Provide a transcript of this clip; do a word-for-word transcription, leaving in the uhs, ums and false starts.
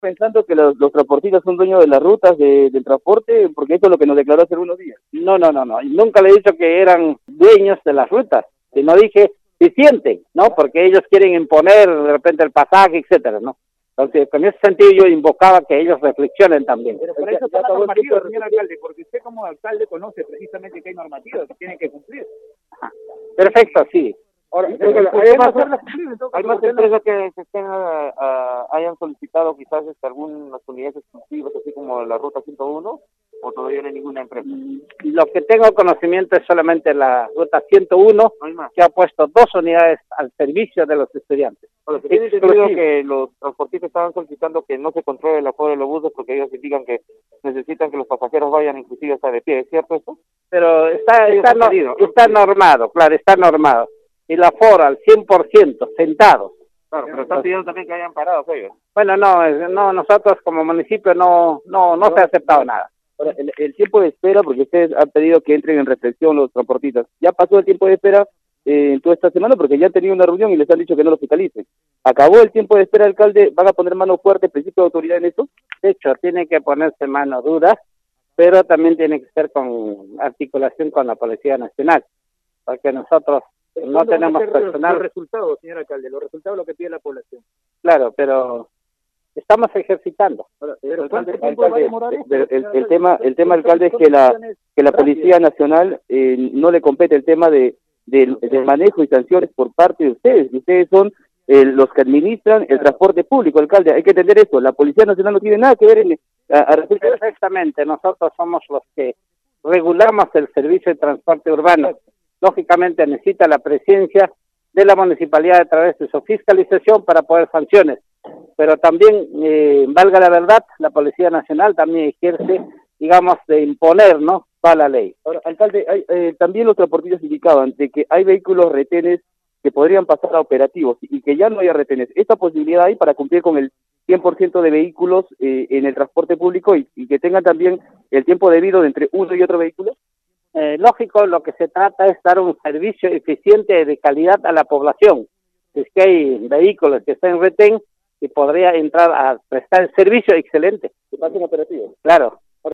pensando que los, los transportistas son dueños de las rutas de, del transporte, porque eso es lo que nos declaró hace unos días. No, no, no, no. Nunca le he dicho que eran dueños de las rutas. Sino dije, si sienten, ¿no? Porque ellos quieren imponer de repente el pasaje, etcétera, ¿no? Entonces, en ese sentido yo invocaba que ellos reflexionen también. Pero por eso está la normativa, señor alcalde, porque usted como alcalde conoce precisamente que hay normativas que tienen que cumplir. Ajá. Perfecto, sí. Ahora, hay más, hay más empresas que se estén, uh, uh, hayan solicitado quizás este, algunas unidades exclusivas, así como la Ruta ciento uno, o todavía no hay ninguna empresa. Lo que tengo conocimiento es solamente la Ruta ciento uno, no que ha puesto dos unidades al servicio de los estudiantes. Bueno, se tiene entendido que los transportistas estaban solicitando que no se controle el aforo de los buses porque ellos indican que necesitan que los pasajeros vayan inclusive hasta de pie, ¿es cierto esto? Pero está, está, no, está normado, claro, está normado. Y la aforo al cien por ciento, sentados. Claro, pero están pidiendo también que hayan parados ellos. Bueno, no, no, nosotros como municipio no, no, no se ha aceptado nada. Ahora, el, el tiempo de espera, porque ustedes han pedido que entren en reflexión los transportistas, ya pasó el tiempo de espera eh, en toda esta semana porque ya han tenido una reunión y les han dicho que no lo fiscalicen. ¿Acabó el tiempo de espera, alcalde? ¿Van a poner mano fuerte, principio de autoridad en esto? De hecho, tiene que ponerse mano dura, pero también tiene que ser con articulación con la Policía Nacional, porque nosotros no tenemos personal. Los resultados, señor alcalde, los resultados lo que pide la población. Claro, pero estamos ejercitando. Pero, pero ¿cuánto tiempo va a demorar esto? El, el, el tema, el tema, alcalde, es que la que la Policía Nacional eh, no le compete el tema de, de, de manejo y sanciones por parte de ustedes. Ustedes son eh, los que administran el transporte público, alcalde. Hay que entender eso. La Policía Nacional no tiene nada que ver en a, a Perfectamente. Nosotros somos los que regulamos el servicio de transporte urbano. Lógicamente necesita la presencia de la municipalidad a través de su fiscalización para poder sanciones, pero también, eh, valga la verdad, la Policía Nacional también ejerce, digamos, de imponer, ¿no?, toda la ley. Ahora, alcalde, hay, eh, también los transportistas indicaban de que hay vehículos retenes que podrían pasar a operativos y que ya no haya retenes. ¿Esta posibilidad hay para cumplir con el cien por ciento de vehículos eh, en el transporte público y, y que tengan también el tiempo debido de entre uno y otro vehículo? Eh, lógico, lo que se trata es dar un servicio eficiente y de calidad a la población. Si es que hay vehículos que están en retén, y podría entrar a prestar el servicio excelente. ¿Que pasen operativos? Claro.